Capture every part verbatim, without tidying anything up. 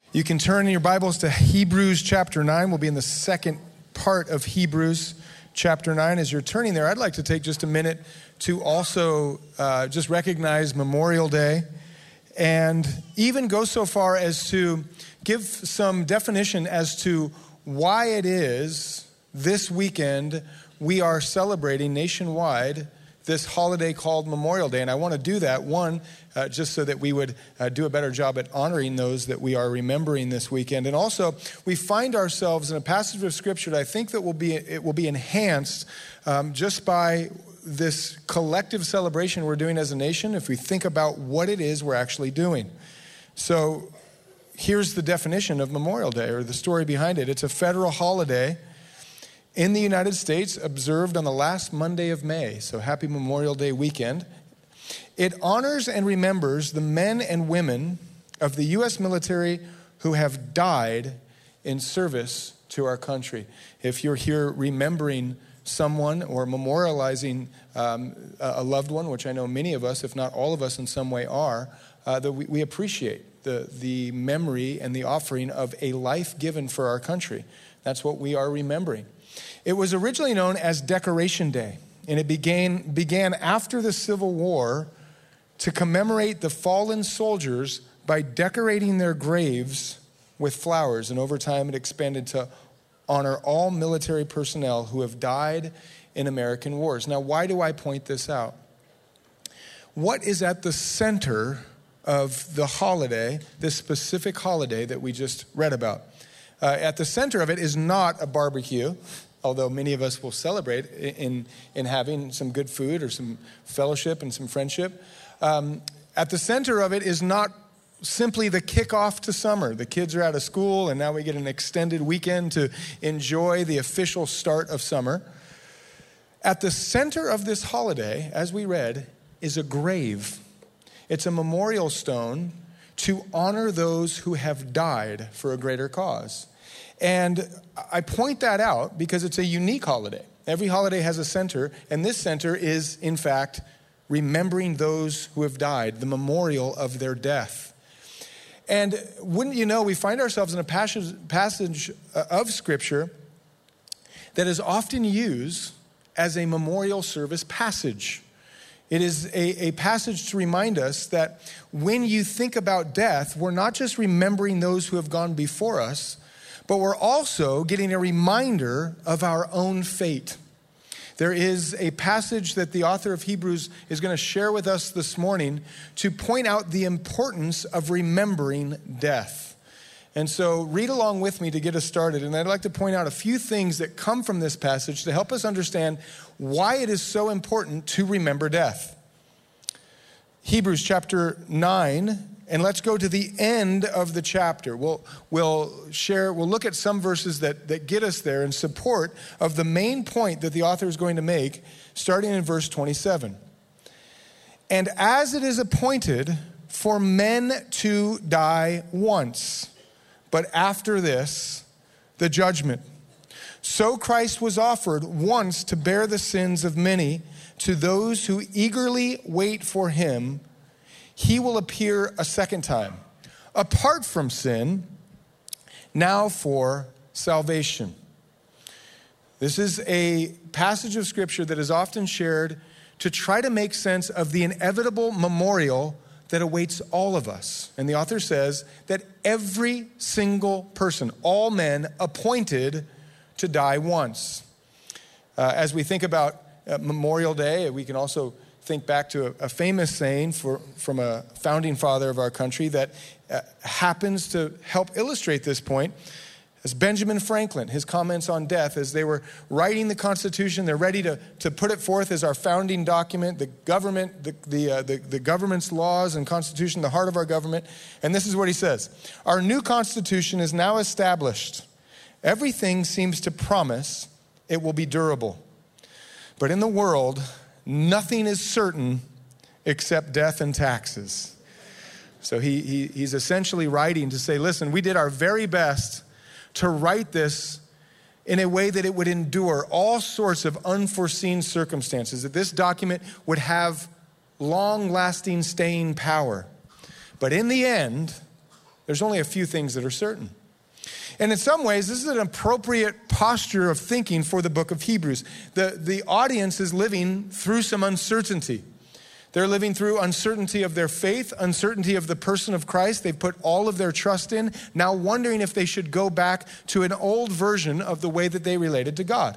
You can turn in your Bibles to Hebrews chapter nine. We'll be in the second part of Hebrews chapter nine. As you're turning there, I'd like to take just a minute to also uh, just recognize Memorial Day and even go so far as to give some definition as to why it is this weekend we are celebrating nationwide this holiday called Memorial Day. And I want to do that, one, uh, just so that we would uh, do a better job at honoring those that we are remembering this weekend. And also, we find ourselves in a passage of Scripture that I think that will be it will be enhanced um, just by this collective celebration we're doing as a nation if we think about what it is we're actually doing. So here's the definition of Memorial Day, or the story behind it. It's a federal holiday in the United States, observed on the last Monday of May. So happy Memorial Day weekend. It honors and remembers the men and women of the U S military who have died in service to our country. If you're here remembering someone or memorializing um, a loved one, which I know many of us, if not all of us in some way are, uh, that we, we appreciate the, the memory and the offering of a life given for our country. That's what we are remembering. It was originally known as Decoration Day, and it began, began after the Civil War to commemorate the fallen soldiers by decorating their graves with flowers. And over time, it expanded to honor all military personnel who have died in American wars. Now, why do I point this out? What is at the center of the holiday, this specific holiday that we just read about? Uh, at the center of it is not a barbecue, although many of us will celebrate in, in having some good food or some fellowship and some friendship. Um, at the center of it is not simply the kickoff to summer. The kids are out of school, and now we get an extended weekend to enjoy the official start of summer. At the center of this holiday, as we read, is a grave. It's a memorial stone to honor those who have died for a greater cause. And I point that out because it's a unique holiday. Every holiday has a center, and this center is, in fact, remembering those who have died, the memorial of their death. And wouldn't you know, we find ourselves in a passage, passage of Scripture that is often used as a memorial service passage. It is a, a passage to remind us that when you think about death, we're not just remembering those who have gone before us, but we're also getting a reminder of our own fate. There is a passage that the author of Hebrews is going to share with us this morning to point out the importance of remembering death. And so read along with me to get us started. And I'd like to point out a few things that come from this passage to help us understand why it is so important to remember death. Hebrews chapter nine, and let's go to the end of the chapter. We'll, we'll share, we'll look at some verses that, that get us there in support of the main point that the author is going to make, starting in verse twenty-seven. And as it is appointed for men to die once, but after this, the judgment. So Christ was offered once to bear the sins of many. To those who eagerly wait for him, he will appear a second time, apart from sin, now for salvation. This is a passage of Scripture that is often shared to try to make sense of the inevitable memorial that awaits all of us. And the author says that every single person, all men appointed to die once. Uh, as we think about uh, Memorial Day, we can also think back to a, a famous saying for, from a founding father of our country that uh, happens to help illustrate this point. As Benjamin Franklin, his comments on death, as they were writing the Constitution, they're ready to, to put it forth as our founding document, the government, the, the, uh, the, the government's laws and Constitution, the heart of our government. And this is what he says. Our new Constitution is now established. Everything seems to promise it will be durable. But in the world, nothing is certain except death and taxes. So he, he he's essentially writing to say, listen, we did our very best to write this in a way that it would endure all sorts of unforeseen circumstances, that this document would have long-lasting staying power. But in the end, There's only a few things that are certain. And in some ways, this is an appropriate posture of thinking for the book of Hebrews. The, the audience is living through some uncertainty. They're living through uncertainty of their faith, uncertainty of the person of Christ. They've put all of their trust in, now wondering if they should go back to an old version of the way that they related to God.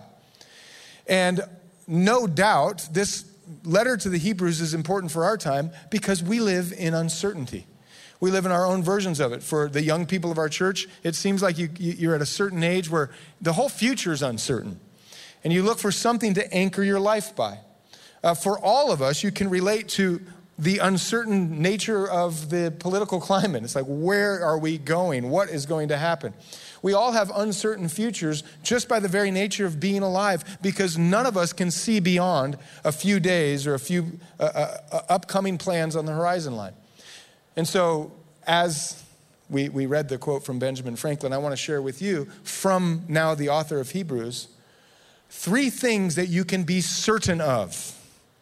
And no doubt, this letter to the Hebrews is important for our time because we live in uncertainty. We live in our own versions of it. For the young people of our church, it seems like you, you're at a certain age where the whole future is uncertain. And you look for something to anchor your life by. Uh, for all of us, you can relate to the uncertain nature of the political climate. It's like, where are we going? What is going to happen? We all have uncertain futures just by the very nature of being alive, because none of us can see beyond a few days or a few uh, uh, upcoming plans on the horizon line. And so as we, we read the quote from Benjamin Franklin, I want to share with you from now the author of Hebrews, three things that you can be certain of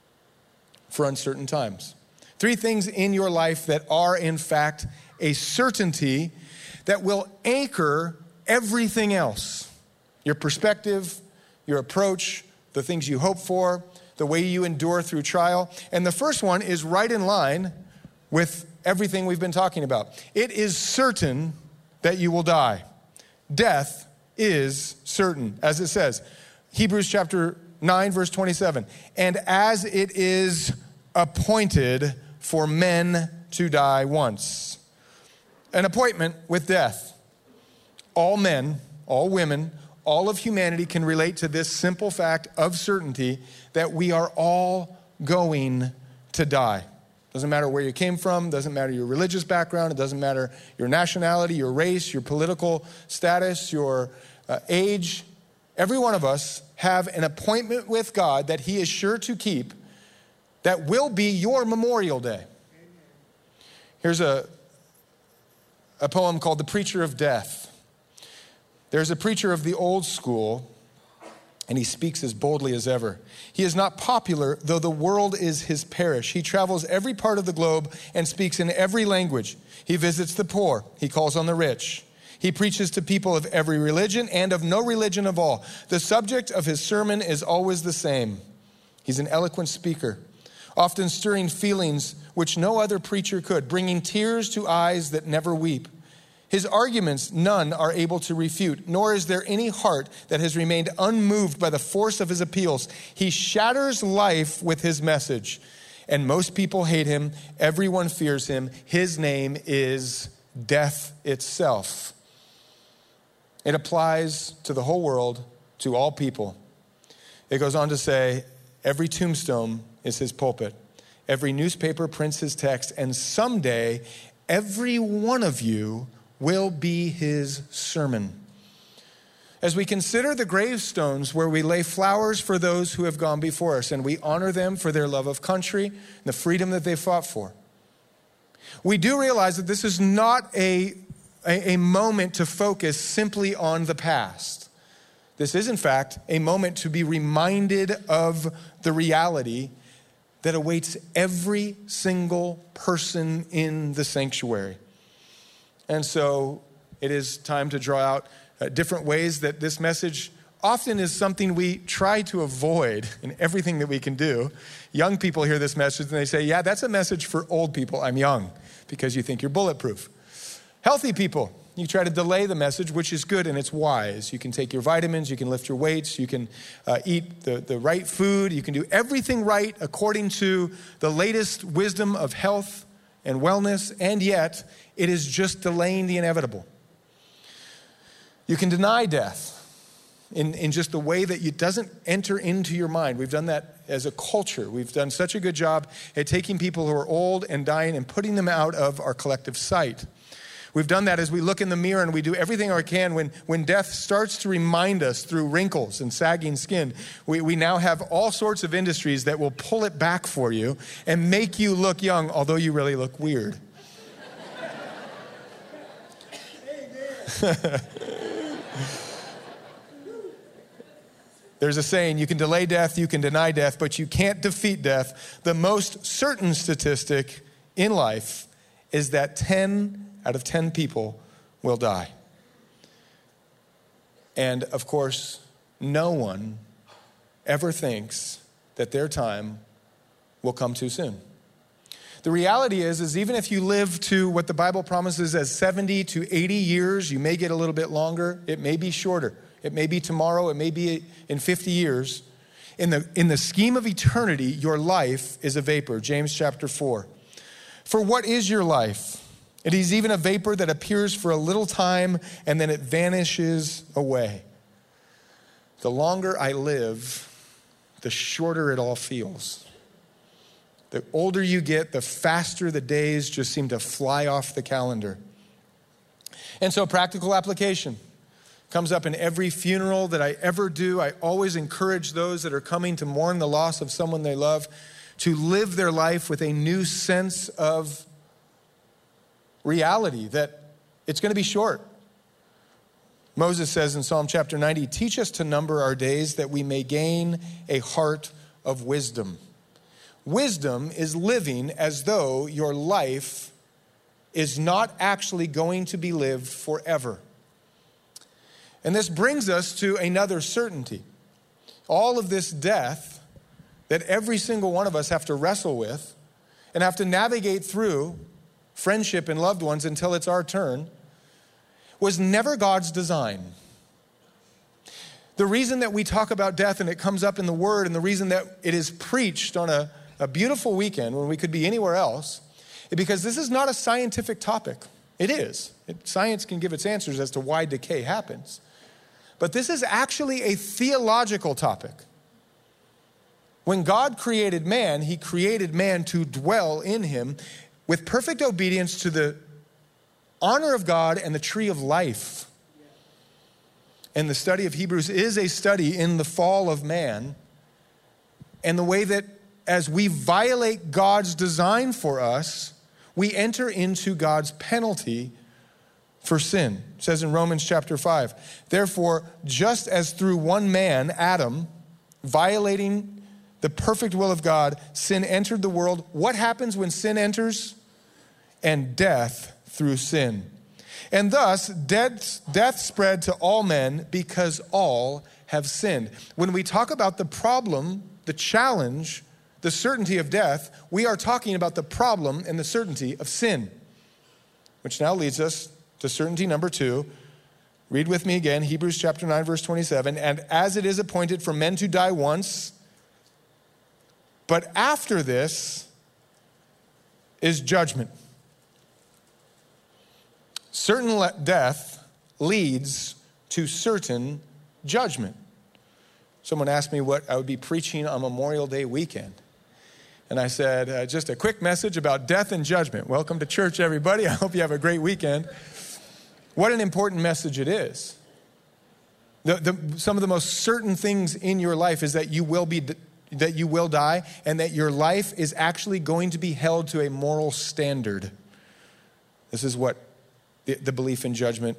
for uncertain times. Three things in your life that are, in fact, a certainty that will anchor everything else. Your perspective, your approach, the things you hope for, the way you endure through trial. And the first one is right in line with everything we've been talking about. It is certain that you will die. Death is certain, as it says. Hebrews chapter nine, verse twenty-seven. And as it is appointed for men to die once. An appointment with death. All men, all women, all of humanity can relate to this simple fact of certainty that we are all going to die. Doesn't matter where you came from, doesn't matter your religious background, it doesn't matter your nationality, your race, your political status, your uh, age. Every one of us have an appointment with God that he is sure to keep that will be your Memorial Day. Here's a, a poem called The Preacher of Death. There's a preacher of the old school, and he speaks as boldly as ever. He is not popular, though the world is his parish. He travels every part of the globe and speaks in every language. He visits the poor. He calls on the rich. He preaches to people of every religion and of no religion of all. The subject of his sermon is always the same. He's an eloquent speaker, often stirring feelings which no other preacher could, bringing tears to eyes that never weep. His arguments none are able to refute, nor is there any heart that has remained unmoved by the force of his appeals. He shatters life with his message, and most people hate him. Everyone fears him. His name is death itself. It applies to the whole world, to all people. It goes on to say, every tombstone is his pulpit. Every newspaper prints his text, and someday every one of you will be his sermon. As we consider the gravestones where we lay flowers for those who have gone before us, and we honor them for their love of country and the freedom that they fought for, we do realize that this is not a, a, a moment to focus simply on the past. This is, in fact, a moment to be reminded of the reality that awaits every single person in the sanctuary. And so it is time to draw out uh, different ways that this message often is something we try to avoid in everything that we can do. Young people hear this message and they say, yeah, that's a message for old people. I'm young, because you think you're bulletproof. Healthy people, you try to delay the message, which is good and it's wise. You can take your vitamins, you can lift your weights, you can uh, eat the, the right food, you can do everything right according to the latest wisdom of health and wellness, and yet it is just delaying the inevitable. You can deny death in, in just the way that it doesn't enter into your mind. We've done that as a culture. We've done such a good job at taking people who are old and dying and putting them out of our collective sight. We've done that as we look in the mirror and we do everything we can when, when death starts to remind us through wrinkles and sagging skin. We, we now have all sorts of industries that will pull it back for you and make you look young, although you really look weird. There's a saying, you can delay death, you can deny death, but you can't defeat death. The most certain statistic in life is that ten out of ten people will die. And of course, no one ever thinks that their time will come too soon. The reality is, is even if you live to what the Bible promises as seventy to eighty years, you may get a little bit longer. It may be shorter. It may be tomorrow. It may be in fifty years. In the, in the scheme of eternity, your life is a vapor. James chapter four. For what is your life? It is even a vapor that appears for a little time and then it vanishes away. The longer I live, the shorter it all feels. The older you get, the faster the days just seem to fly off the calendar. And so practical application comes up in every funeral that I ever do. I always encourage those that are coming to mourn the loss of someone they love to live their life with a new sense of reality, that it's going to be short. Moses says in Psalm chapter ninety, teach us to number our days that we may gain a heart of wisdom. Wisdom is living as though your life is not actually going to be lived forever. And this brings us to another certainty. All of this death that every single one of us have to wrestle with and have to navigate through friendship and loved ones until it's our turn was never God's design. The reason that we talk about death and it comes up in the Word, and the reason that it is preached on a, a beautiful weekend when we could be anywhere else, is because this is not a scientific topic. It is. It, science can give its answers as to why decay happens. But this is actually a theological topic. When God created man, he created man to dwell in him with perfect obedience to the honor of God and the tree of life. And the study of Hebrews is a study in the fall of man and the way that as we violate God's design for us, we enter into God's penalty for sin. It says in Romans chapter five, therefore, just as through one man, Adam, violating the perfect will of God, sin entered the world. What happens when sin enters? And death through sin. And thus, death, death spread to all men because all have sinned. When we talk about the problem, the challenge, the certainty of death, we are talking about the problem and the certainty of sin. Which now leads us to certainty number two. Read with me again, Hebrews chapter nine, verse twenty-seven. And as it is appointed for men to die once, but after this is judgment. Certain death leads to certain judgment. Someone asked me what I would be preaching on Memorial Day weekend. And I said, uh, just a quick message about death and judgment. Welcome to church, everybody. I hope you have a great weekend. What an important message it is. The, the, some of the most certain things in your life is that you will be, that you will die, and that your life is actually going to be held to a moral standard. This is what the, the belief in judgment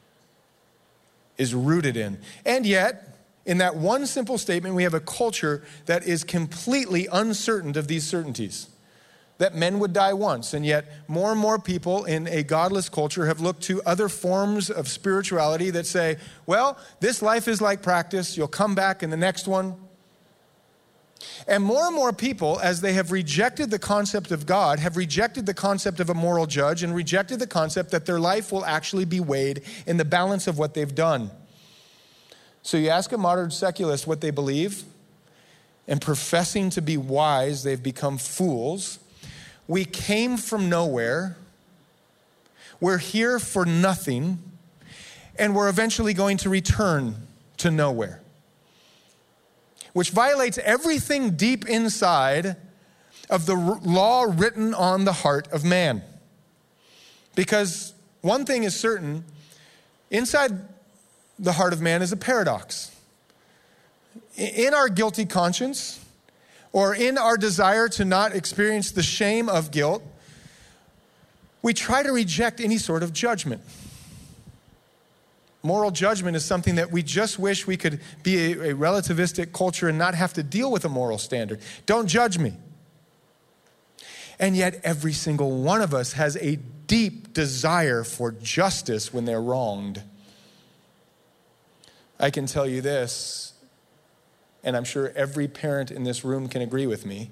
is rooted in. And yet, in that one simple statement, we have a culture that is completely uncertain of these certainties. That men would die once, and yet more and more people in a godless culture have looked to other forms of spirituality that say, well, this life is like practice. You'll come back in the next one. And more and more people, as they have rejected the concept of God, have rejected the concept of a moral judge and rejected the concept that their life will actually be weighed in the balance of what they've done. So you ask a modern secularist what they believe, and professing to be wise, they've become fools. We came from nowhere. We're here for nothing, and we're eventually going to return to nowhere. Which violates everything deep inside of the law written on the heart of man. Because one thing is certain, inside the heart of man is a paradox. In our guilty conscience, or in our desire to not experience the shame of guilt, we try to reject any sort of judgment. Moral judgment is something that we just wish we could be a, a relativistic culture and not have to deal with a moral standard. Don't judge me. And yet every single one of us has a deep desire for justice when they're wronged. I can tell you this, and I'm sure every parent in this room can agree with me,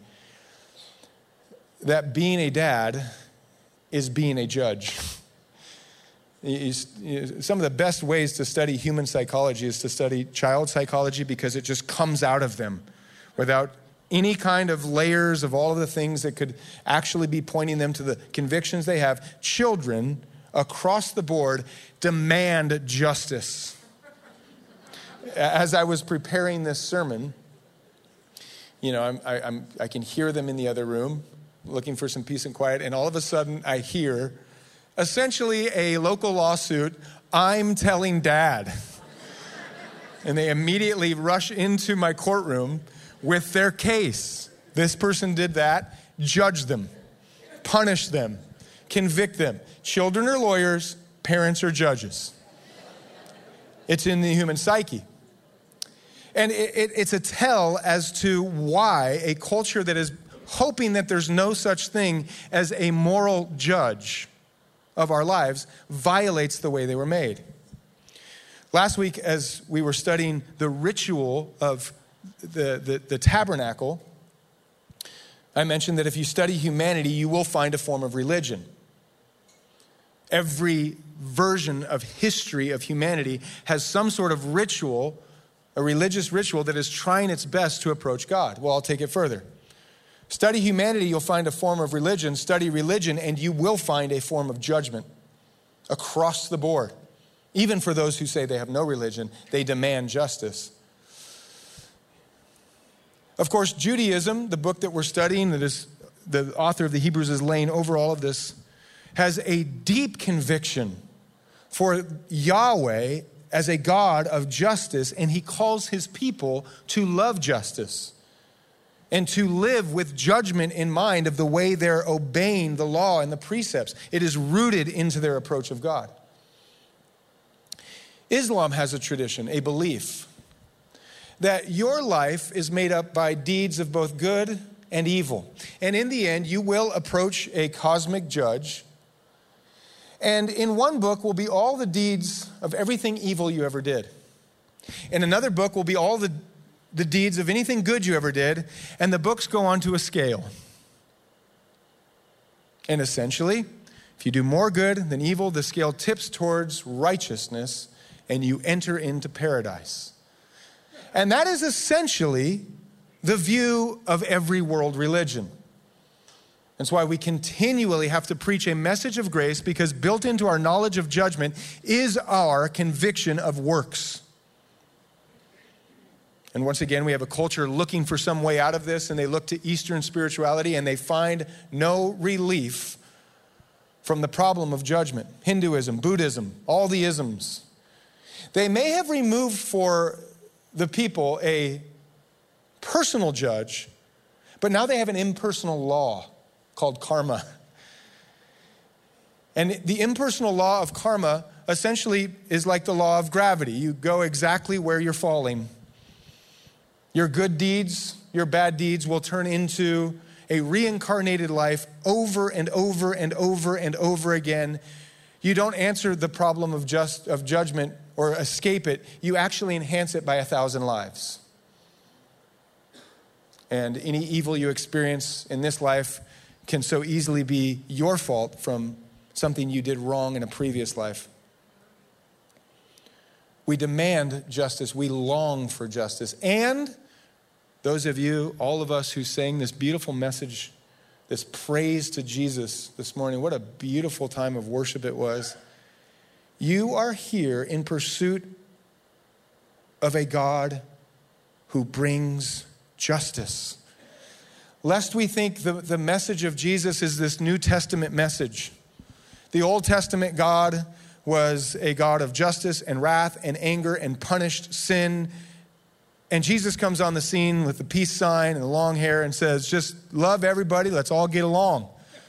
that being a dad is being a judge. Some of the best ways to study human psychology is to study child psychology, because it just comes out of them without any kind of layers of all of the things that could actually be pointing them to the convictions they have. Children across the board demand justice. As I was preparing this sermon, you know, I'm, I, I'm, I can hear them in the other room looking for some peace and quiet, and all of a sudden I hear essentially a local lawsuit, "I'm telling Dad." And they immediately rush into my courtroom with their case. This person did that. Judge them. Punish them. Convict them. Children are lawyers. Parents are judges. It's in the human psyche. And it, it, it's a tell as to why a culture that is hoping that there's no such thing as a moral judge of our lives violates the way they were made. Last week, as we were studying the ritual of the, the, the tabernacle, I mentioned that if you study humanity, you will find a form of religion. Every version of history of humanity has some sort of ritual, a religious ritual that is trying its best to approach God. Well, I'll take it further. Study humanity, you'll find a form of religion. Study religion, and you will find a form of judgment across the board. Even for those who say they have no religion, they demand justice. Of course, Judaism, the book that we're studying, that is the author of the Hebrews is laying over all of this, has a deep conviction for Yahweh as a God of justice, and he calls his people to love justice and to live with judgment in mind of the way they're obeying the law and the precepts. It is rooted into their approach of God. Islam has a tradition, a belief, that your life is made up by deeds of both good and evil. And in the end, you will approach a cosmic judge. And in one book will be all the deeds of everything evil you ever did. In another book will be all the, the deeds of anything good you ever did. And the books go onto a scale. And essentially, if you do more good than evil, the scale tips towards righteousness and you enter into paradise. And that is essentially the view of every world religion. That's why we continually have to preach a message of grace, because built into our knowledge of judgment is our conviction of works. And once again, we have a culture looking for some way out of this, and they look to Eastern spirituality and they find no relief from the problem of judgment. Hinduism, Buddhism, all the isms. They may have removed for the people a personal judge, but now they have an impersonal law called karma. And the impersonal law of karma essentially is like the law of gravity. You go exactly where you're falling. Your good deeds, your bad deeds will turn into a reincarnated life over and over and over and over again. You don't answer the problem of just of judgment or escape it. You actually enhance it by a thousand lives. And any evil you experience in this life can so easily be your fault from something you did wrong in a previous life. We demand justice. We long for justice. And those of you, all of us who sang this beautiful message, this praise to Jesus this morning, what a beautiful time of worship it was. You are here in pursuit of a God who brings justice. Lest we think the, the message of Jesus is this New Testament message. The Old Testament God was a God of justice and wrath and anger and punished sin. And Jesus comes on the scene with the peace sign and the long hair and says, just love everybody, let's all get along.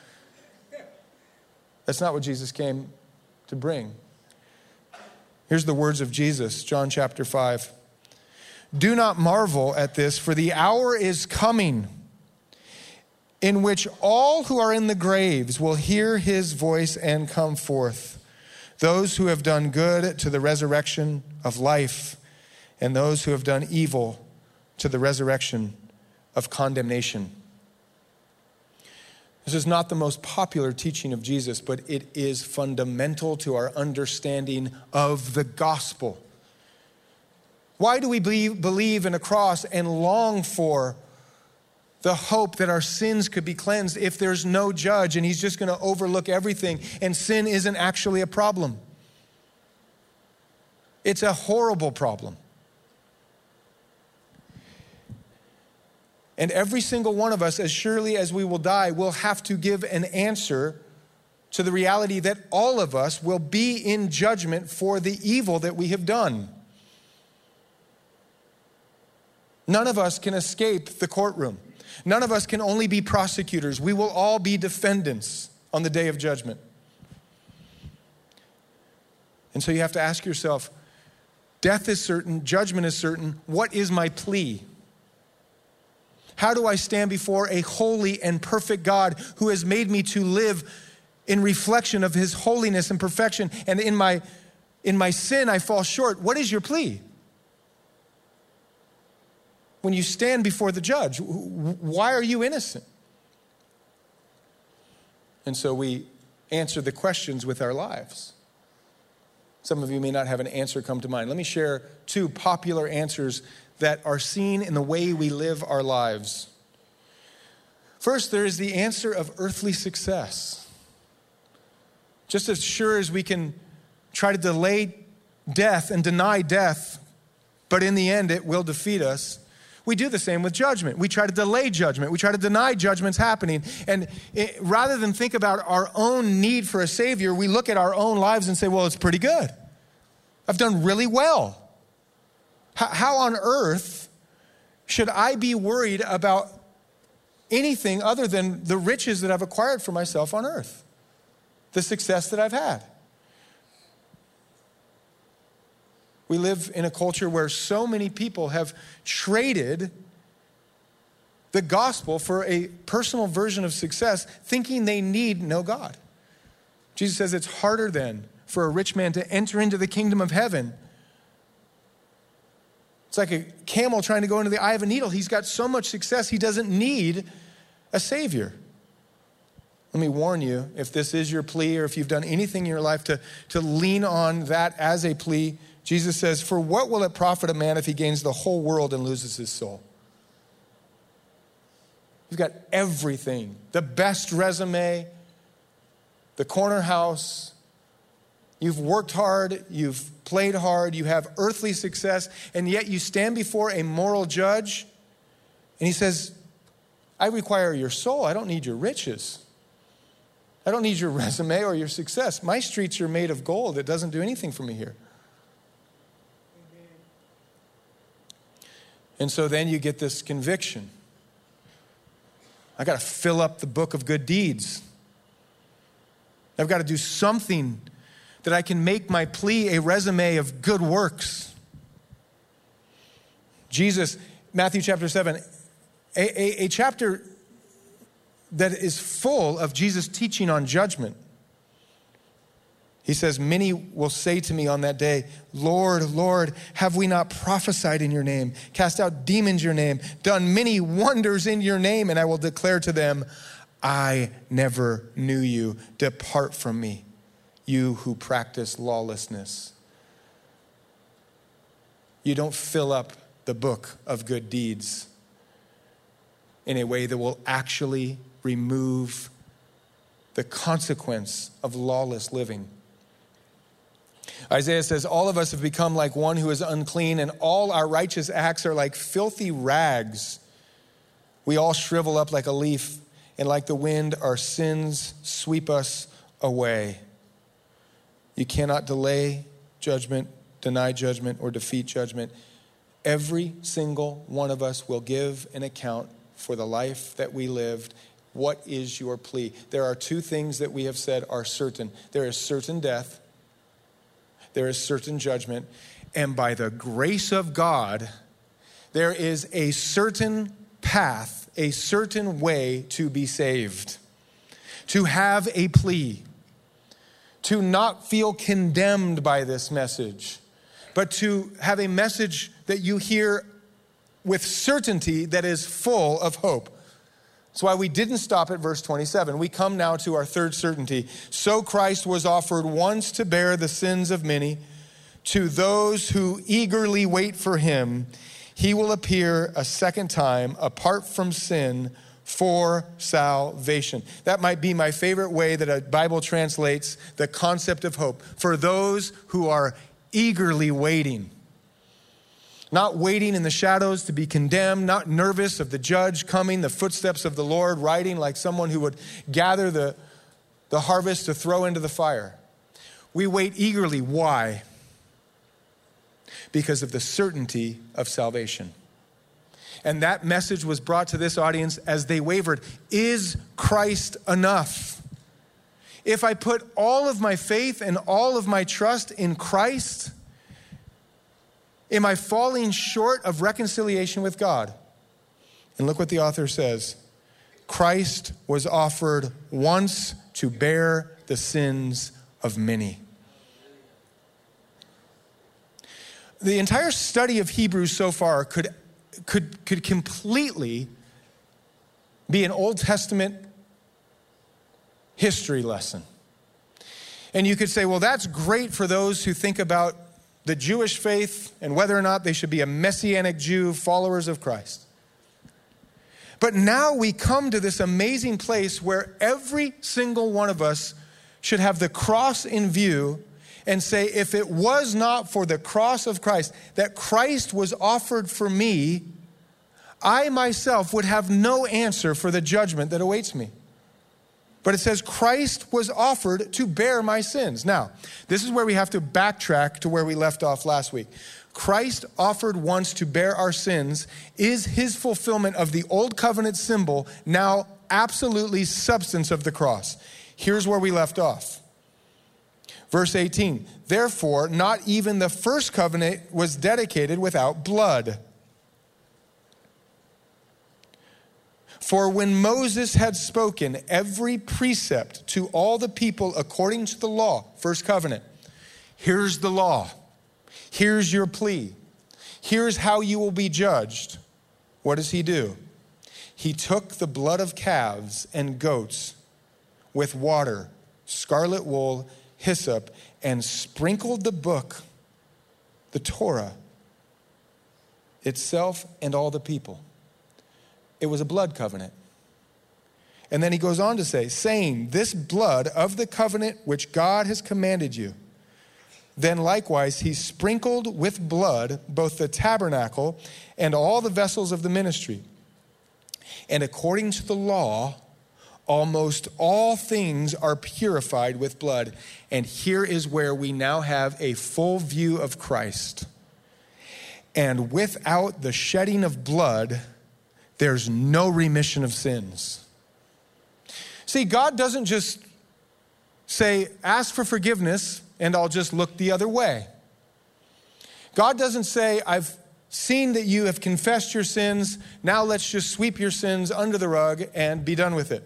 That's not what Jesus came to bring. Here's the words of Jesus, John chapter five. Do not marvel at this, for the hour is coming in which all who are in the graves will hear his voice and come forth. Those who have done good to the resurrection of life, and those who have done evil to the resurrection of condemnation. This is not the most popular teaching of Jesus, but it is fundamental to our understanding of the gospel. Why do we believe, believe in a cross and long for the hope that our sins could be cleansed if there's no judge and he's just going to overlook everything and sin isn't actually a problem? It's a horrible problem. And every single one of us, as surely as we will die, will have to give an answer to the reality that all of us will be in judgment for the evil that we have done. None of us can escape the courtroom. None of us can only be prosecutors. We will all be defendants on the day of judgment. And so you have to ask yourself, death is certain, judgment is certain. What is my plea? How do I stand before a holy and perfect God who has made me to live in reflection of his holiness and perfection? And in my, in my sin, I fall short. What is your plea? When you stand before the judge, why are you innocent? And so we answer the questions with our lives. Some of you may not have an answer come to mind. Let me share two popular answers that are seen in the way we live our lives. First, there is the answer of earthly success. Just as sure as we can try to delay death and deny death, but in the end it will defeat us, we do the same with judgment. We try to delay judgment. We try to deny judgment's happening. And it, rather than think about our own need for a Savior, we look at our own lives and say, well, it's pretty good. I've done really well. How, how on earth should I be worried about anything other than the riches that I've acquired for myself on earth? The success that I've had. We live in a culture where so many people have traded the gospel for a personal version of success, thinking they need no God. Jesus says it's harder then for a rich man to enter into the kingdom of heaven. It's like a camel trying to go into the eye of a needle. He's got so much success, he doesn't need a Savior. Let me warn you, if this is your plea or if you've done anything in your life to, to lean on that as a plea, Jesus says, for what will it profit a man if he gains the whole world and loses his soul? You've got everything, the best resume, the corner house. You've worked hard, you've played hard, you have earthly success, and yet you stand before a moral judge, and he says, I require your soul. I don't need your riches. I don't need your resume or your success. My streets are made of gold. It doesn't do anything for me here. And so then you get this conviction. I got to fill up the book of good deeds. I've got to do something that I can make my plea a resume of good works. Jesus, Matthew chapter seven, a, a, a chapter that is full of Jesus teaching on judgment. He says, many will say to me on that day, Lord, Lord, have we not prophesied in your name, cast out demons in your name, done many wonders in your name? And I will declare to them, I never knew you. Depart from me, you who practice lawlessness. You don't fill up the book of good deeds in a way that will actually remove the consequence of lawless living. Isaiah says, all of us have become like one who is unclean, and all our righteous acts are like filthy rags. We all shrivel up like a leaf, and like the wind, our sins sweep us away. You cannot delay judgment, deny judgment, or defeat judgment. Every single one of us will give an account for the life that we lived. What is your plea? There are two things that we have said are certain. There is certain death. There is certain judgment. And by the grace of God, there is a certain path a certain way to be saved, to have a plea, to not feel condemned by this message, but to have a message that you hear with certainty that is full of hope. That's why we didn't stop at verse twenty-seven. We come now to our third certainty. So Christ was offered once to bear the sins of many. To those who eagerly wait for him, he will appear a second time apart from sin for salvation. That might be my favorite way that a Bible translates the concept of hope. For those who are eagerly waiting. Not waiting in the shadows to be condemned, not nervous of the judge coming, the footsteps of the Lord riding like someone who would gather the, the harvest to throw into the fire. We wait eagerly. Why? Because of the certainty of salvation. And that message was brought to this audience as they wavered. Is Christ enough? If I put all of my faith and all of my trust in Christ, am I falling short of reconciliation with God? And look what the author says. Christ was offered once to bear the sins of many. The entire study of Hebrews so far could, could, could completely be an Old Testament history lesson. And you could say, well, that's great for those who think about the Jewish faith and whether or not they should be a Messianic Jew, followers of Christ. But now we come to this amazing place where every single one of us should have the cross in view and say, if it was not for the cross of Christ, that Christ was offered for me, I myself would have no answer for the judgment that awaits me. But it says Christ was offered to bear my sins. Now, this is where we have to backtrack to where we left off last week. Christ offered once to bear our sins is his fulfillment of the old covenant symbol, now absolutely substance of the cross. Here's where we left off. Verse eighteen, therefore, not even the first covenant was dedicated without blood. For when Moses had spoken every precept to all the people according to the law, first covenant, here's the law. Here's your plea. Here's how you will be judged. What does he do? He took the blood of calves and goats with water, scarlet wool, hyssop, and sprinkled the book, the Torah, itself and all the people. It was a blood covenant. And then he goes on to say, saying, this blood of the covenant which God has commanded you. Then likewise he sprinkled with blood both the tabernacle and all the vessels of the ministry. And according to the law, almost all things are purified with blood. And here is where we now have a full view of Christ. And without the shedding of blood, there's no remission of sins. See, God doesn't just say, ask for forgiveness and I'll just look the other way. God doesn't say, I've seen that you have confessed your sins, now let's just sweep your sins under the rug and be done with it.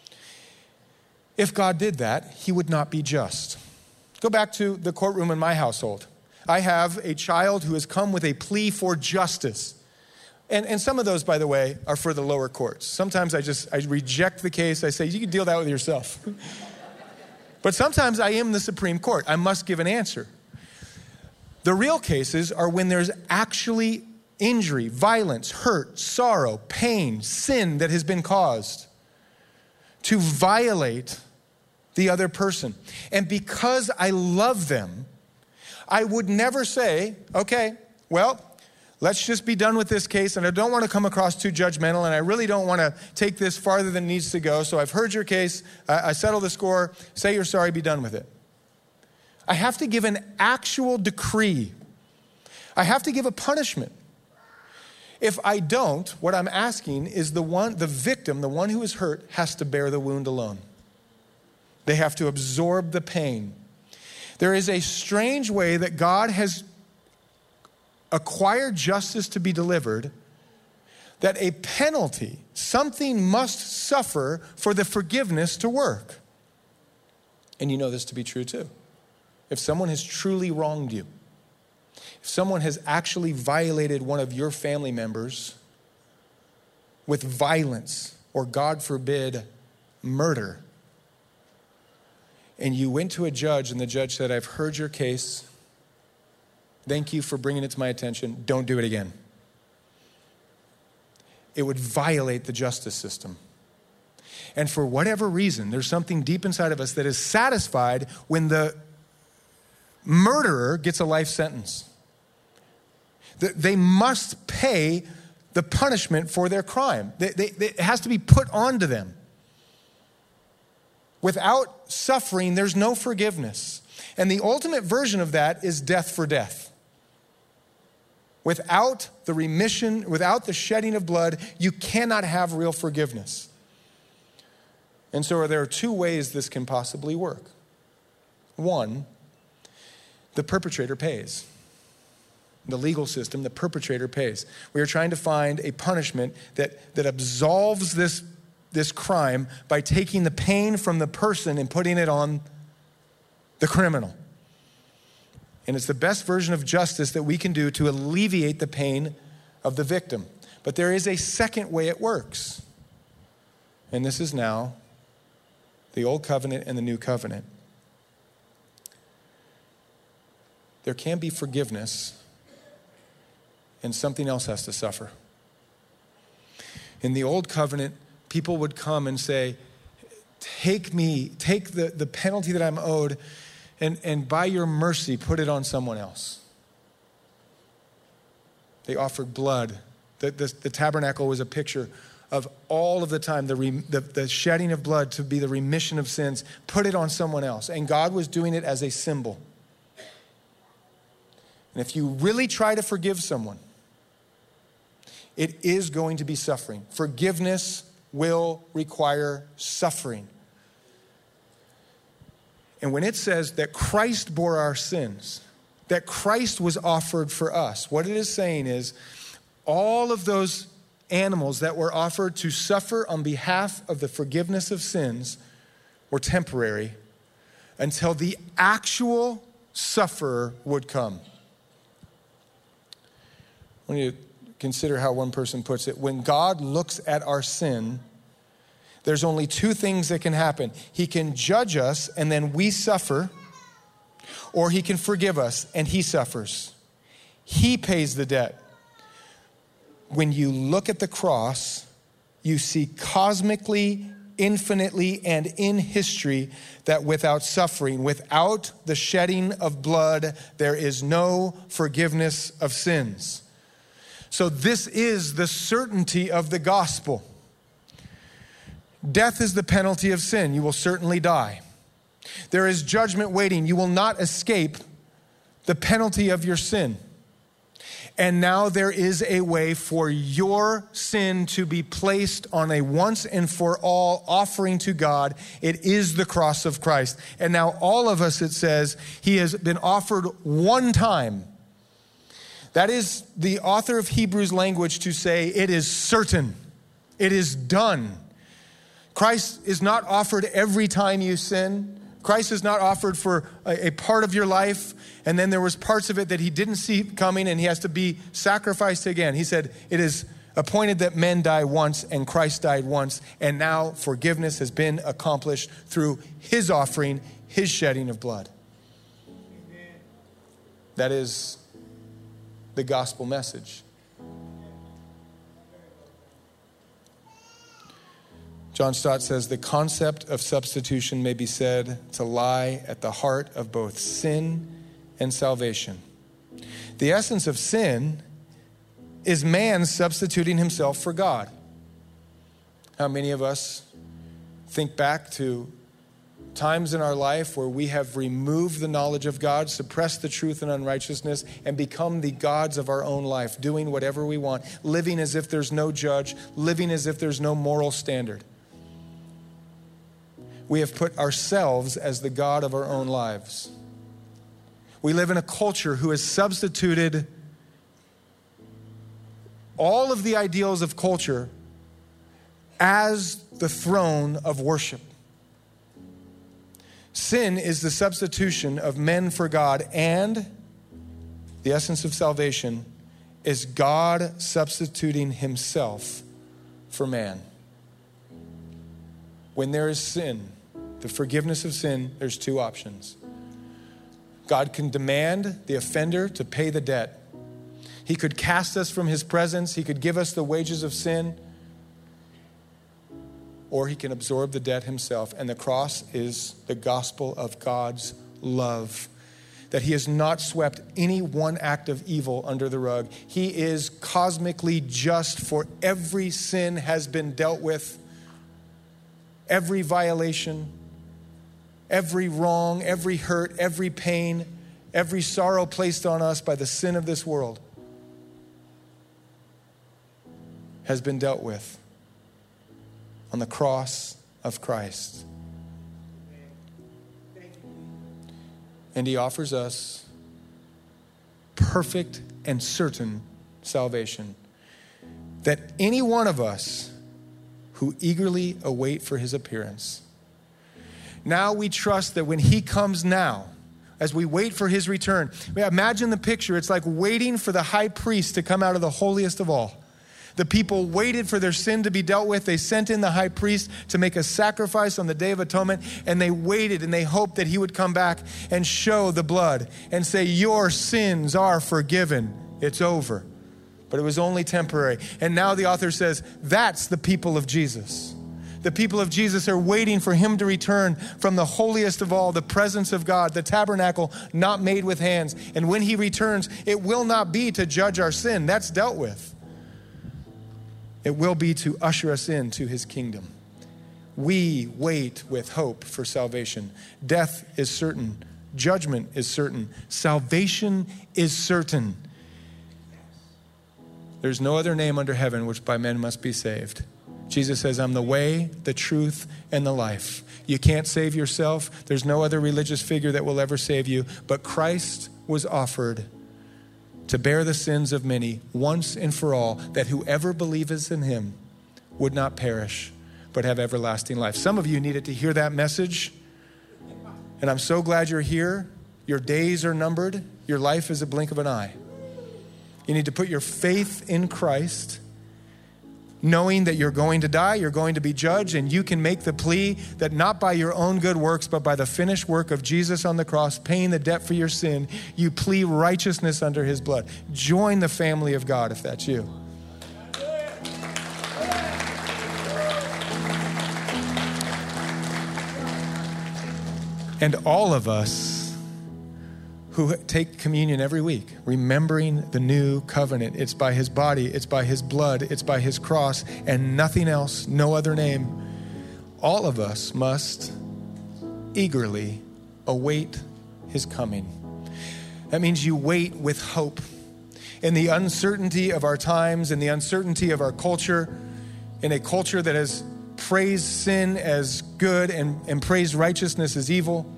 If God did that, he would not be just. Go back to the courtroom in my household. I have a child who has come with a plea for justice. And, and some of those, by the way, are for the lower courts. Sometimes I just, I reject the case. I say, you can deal that with yourself. But sometimes I am the Supreme Court. I must give an answer. The real cases are when there's actually injury, violence, hurt, sorrow, pain, sin that has been caused to violate the other person. And because I love them, I would never say, okay, well, let's just be done with this case, and I don't want to come across too judgmental, and I really don't want to take this farther than it needs to go, so I've heard your case, I, I settle the score, say you're sorry, be done with it. I have to give an actual decree. I have to give a punishment. If I don't, what I'm asking is the one, the victim, the one who is hurt, has to bear the wound alone. They have to absorb the pain. There is a strange way that God has acquired justice to be delivered that a penalty, something must suffer for the forgiveness to work. And you know this to be true too. If someone has truly wronged you, if someone has actually violated one of your family members with violence, or God forbid, murder, and you went to a judge and the judge said, I've heard your case. Thank you for bringing it to my attention. Don't do it again. It would violate the justice system. And for whatever reason, there's something deep inside of us that is satisfied when the murderer gets a life sentence. They must pay the punishment for their crime. They, they, it has to be put onto them. Without suffering, there's no forgiveness. And the ultimate version of that is death for death. Without the remission, without the shedding of blood, you cannot have real forgiveness. And so there are two ways this can possibly work. One, the perpetrator pays. The legal system, the perpetrator pays. We are trying to find a punishment that, that absolves this, this crime by taking the pain from the person and putting it on the criminal. And it's the best version of justice that we can do to alleviate the pain of the victim. But there is a second way it works. And this is now the old covenant and the new covenant. There can be forgiveness, and something else has to suffer. In the old covenant, people would come and say, take me, take the, the penalty that I'm owed, and, and by your mercy, put it on someone else. They offered blood. The, the, the tabernacle was a picture of all of the time, the, re, the, the shedding of blood to be the remission of sins. Put it on someone else. And God was doing it as a symbol. And if you really try to forgive someone, it is going to be suffering. Forgiveness will require suffering. And when it says that Christ bore our sins, that Christ was offered for us, what it is saying is all of those animals that were offered to suffer on behalf of the forgiveness of sins were temporary until the actual sufferer would come. When you consider how one person puts it, when God looks at our sin, there's only two things that can happen. He can judge us and then we suffer, or he can forgive us and he suffers. He pays the debt. When you look at the cross, you see cosmically, infinitely, and in history that without suffering, without the shedding of blood, there is no forgiveness of sins. So this is the certainty of the gospel. Death is the penalty of sin. You will certainly die. There is judgment waiting. You will not escape the penalty of your sin. And now there is a way for your sin to be placed on a once and for all offering to God. It is the cross of Christ. And now all of us, it says, he has been offered one time. That is the author of Hebrews language to say it is certain. It is done. Christ is not offered every time you sin. Christ is not offered for a, a part of your life, and then there was parts of it that he didn't see coming, and he has to be sacrificed again. He said, it is appointed that men die once, and Christ died once, and now forgiveness has been accomplished through his offering, his shedding of blood. Amen. That is the gospel message. John Stott says, the concept of substitution may be said to lie at the heart of both sin and salvation. The essence of sin is man substituting himself for God. How many of us think back to times in our life where we have removed the knowledge of God, suppressed the truth and unrighteousness, and become the gods of our own life, doing whatever we want, living as if there's no judge, living as if there's no moral standard. We have put ourselves as the God of our own lives. We live in a culture who has substituted all of the ideals of culture as the throne of worship. Sin is the substitution of men for God, and the essence of salvation is God substituting himself for man. When there is sin, the forgiveness of sin, there's two options. God can demand the offender to pay the debt. He could cast us from his presence. He could give us the wages of sin. Or he can absorb the debt himself. And the cross is the gospel of God's love. That he has not swept any one act of evil under the rug. He is cosmically just, for every sin has been dealt with. Every violation, every wrong, every hurt, every pain, every sorrow placed on us by the sin of this world has been dealt with on the cross of Christ. And he offers us perfect and certain salvation, that any one of us who eagerly await for his appearance. Now we trust that when he comes now, as we wait for his return, imagine the picture. It's like waiting for the high priest to come out of the holiest of all. The people waited for their sin to be dealt with. They sent in the high priest to make a sacrifice on the Day of Atonement, and they waited and they hoped that he would come back and show the blood and say, your sins are forgiven. It's over. But it was only temporary. And now the author says, that's the people of Jesus. The people of Jesus are waiting for him to return from the holiest of all, the presence of God, the tabernacle not made with hands. And when he returns, it will not be to judge our sin. That's dealt with. It will be to usher us into his kingdom. We wait with hope for salvation. Death is certain. Judgment is certain. Salvation is certain. There's no other name under heaven which by men must be saved. Jesus says, I'm the way, the truth, and the life. You can't save yourself. There's no other religious figure that will ever save you. But Christ was offered to bear the sins of many once and for all, that whoever believes in him would not perish, but have everlasting life. Some of you needed to hear that message, and I'm so glad you're here. Your days are numbered. Your life is a blink of an eye. You need to put your faith in Christ, knowing that you're going to die, you're going to be judged, and you can make the plea that not by your own good works, but by the finished work of Jesus on the cross, paying the debt for your sin, you plea righteousness under his blood. Join the family of God if that's you. And all of us who take communion every week, remembering the new covenant. It's by his body, it's by his blood, it's by his cross, and nothing else, no other name. All of us must eagerly await his coming. That means you wait with hope. In the uncertainty of our times, in the uncertainty of our culture, in a culture that has praised sin as good and, and praised righteousness as evil,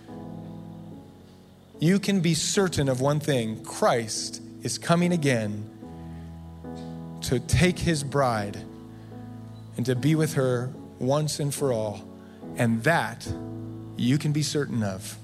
you can be certain of one thing: Christ is coming again to take his bride and to be with her once and for all. And that you can be certain of.